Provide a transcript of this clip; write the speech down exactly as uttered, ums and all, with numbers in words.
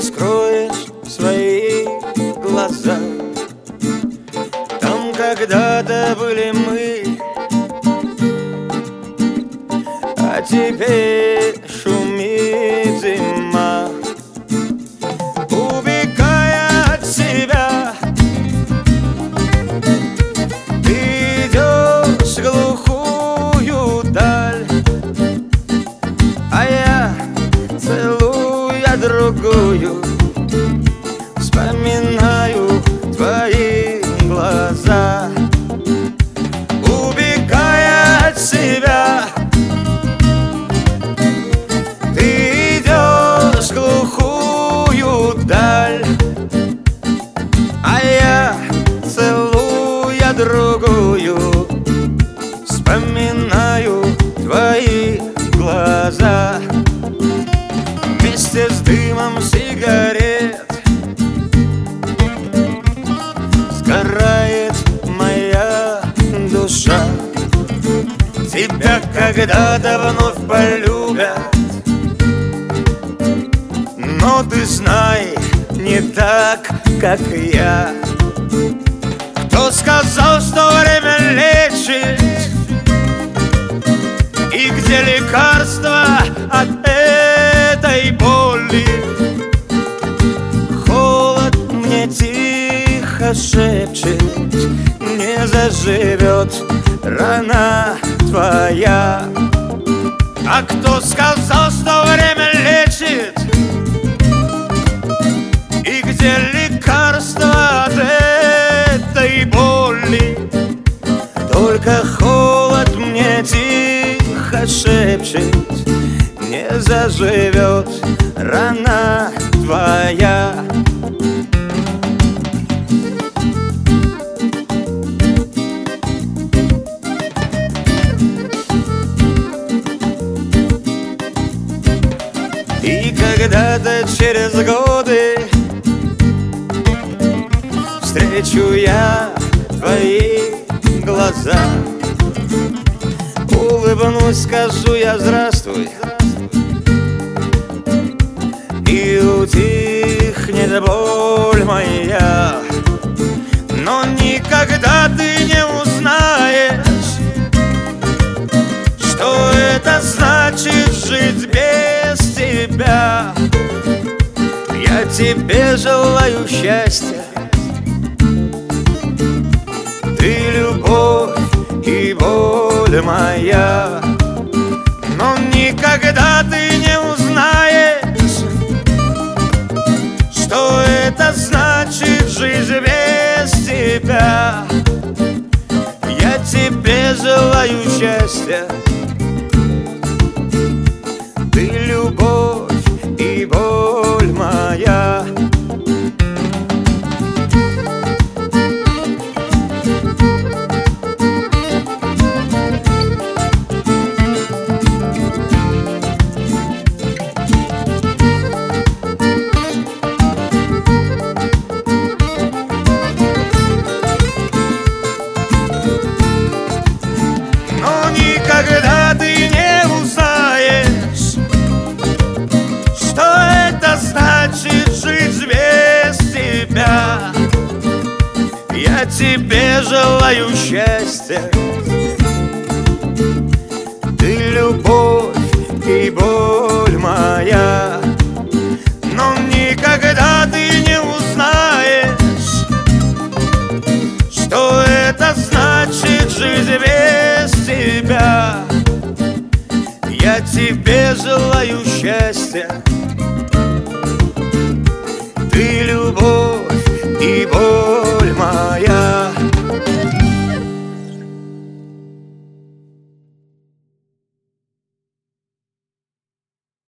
раскроешь свои глаза, там когда-то были мы, а теперь шумит зима. Убегая от себя, ты идешь в глухую даль, а я, целуя другую, вспоминаю твои глаза. Убегая от себя, ты идешь в глухую даль, а я, целуя другую, вспоминаю твои глаза. Вместе с дымом сигарет сгорает моя душа. Тебя когда-то вновь полюбят, но ты знай, не так, как я. Кто сказал, что время лечит, и где лекарство от этой боли? Холод мне тихо шепчет, не заживет рана твоя. А кто сказал, что время лечит, и где лекарство от этой боли? Только холод мне тихо шепчет, не заживет рана твоя. И когда-то через годы встречу я твои глаза, улыбнусь, скажу я здравствуй, и утихнет боль моя. Но никогда ты не узнаешь, что это значит жить без тебя. Я тебе желаю счастья, ты любовь и боль моя. Но никогда ты не узнаешь, что это значит жить без тебя. Я тебе желаю счастья, ты любовь и боль моя. Никогда ты не узнаешь, что это значит жить без тебя. Я тебе желаю счастья, ты любовь и боль моя. Но никогда ты не узнаешь, что это значит жить без тебя. Я тебе желаю счастья, ты любовь